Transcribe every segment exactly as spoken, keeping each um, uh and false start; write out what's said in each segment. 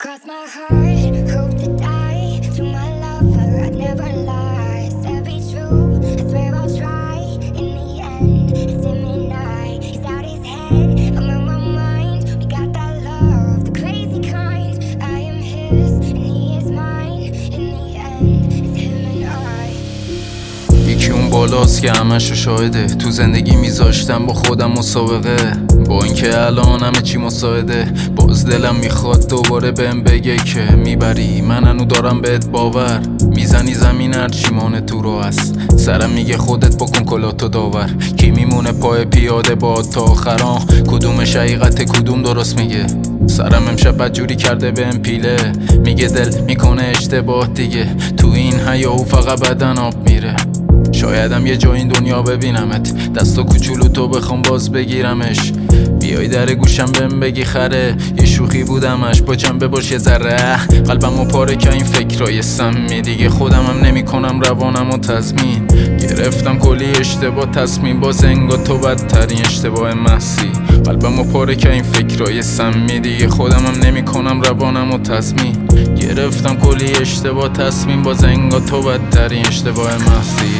Cross my heart, hope to die. To my lover, I'd never lie. Said be true, I swear I'll try. In the end, it's him and I. He's out his head, I'm on my mind. We got that love, the crazy kind. I am his, and he is mine. In the end, it's him and I. یکی اون بالاست که همشو شاهده. تو زندگی میذاشتم با خودم مسابقه، با اینکه الان همه چی مساعده. باز دلم میخواد دوباره بهم بگه که میبری، من هنو دارم بهت باور. میزنی زمین هرچی مانه تو رو هست، سرم میگه خودت بکن کلاتو داور. کی میمونه پای پیاده باد تا آخران؟ کدومش حقیقته کدوم درست میگه؟ سرم امشب بدجوری کرده بهم پیله، میگه دل میکنه اشتباه دیگه. تو این حیاهو فقط بدن آب میره. شایدم یه جا این دنیا ببینمت، دست و کوچولو تو بخوام باز بگیرمش. بیای در گوشم بهم بگی خره، یه شوخی بودمش با جنبه باش یه ذره. قلبمو پاره که این فکرای سمی دیگه، خودمم نمی کنم روانمو تضمین. گرفتم کلی اشتباه تصمیم، باز انگار تو بدترین اشتباه محضی. قلبمو پاره که این فکرای سمی دیگه، خودمم نمی کنم روانمو تضمین. گرفتم کلی اشتباه تصمیم، باز انگار تو بدترین اشتباه محضی.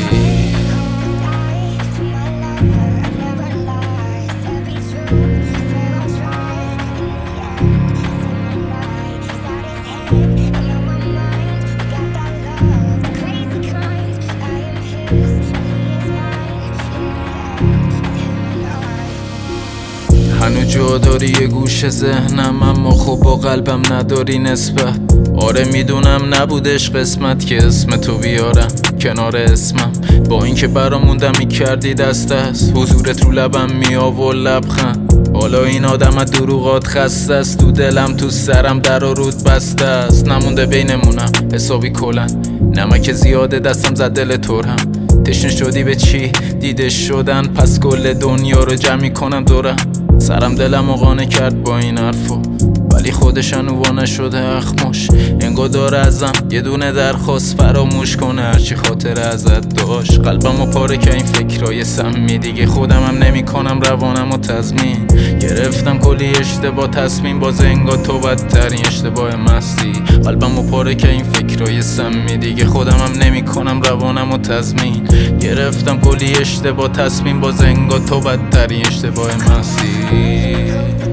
هنو جا داری یه گوش ذهنم، اما خب با قلبم نداری نسبت. آره میدونم نبودش قسمت که اسم تو بیارم کنار اسمم، با اینکه برامون دمی کردی دست است. حضورت رو لبم میآور لبخند. حالا این آدم از دروغات خسته است، تو دلم تو سرم در و رود بسته است. نمونده بینمونم حسابی کلن، نمک زیاده دستم زد دل تورم. تشنه شدی به چی؟ دیده شدن، پس کل دنیا رو جمع کنم دورم. سرم دلم قانع کرد با این حرفا، ولی خودش هنو نشده اخماش. انگار داره ازم یه دونه درخواست، فراموش کنه هرچی خاطر ازت داشت. قلبمو پاره که این فکرای سمی دیگه، خودمم نمی کنم روانمو تضمین. گرفتم کلی اشتباه تصمیم، باز انگار تو بدترین اشتباه مستی. قلبمو پاره که این فکرای سمی دیگه، خودمم نمی کنم روانمو تضمین. گرفتم کلی اشتباه تصمیم، باز انگار تو بدترین اشتباه مستی.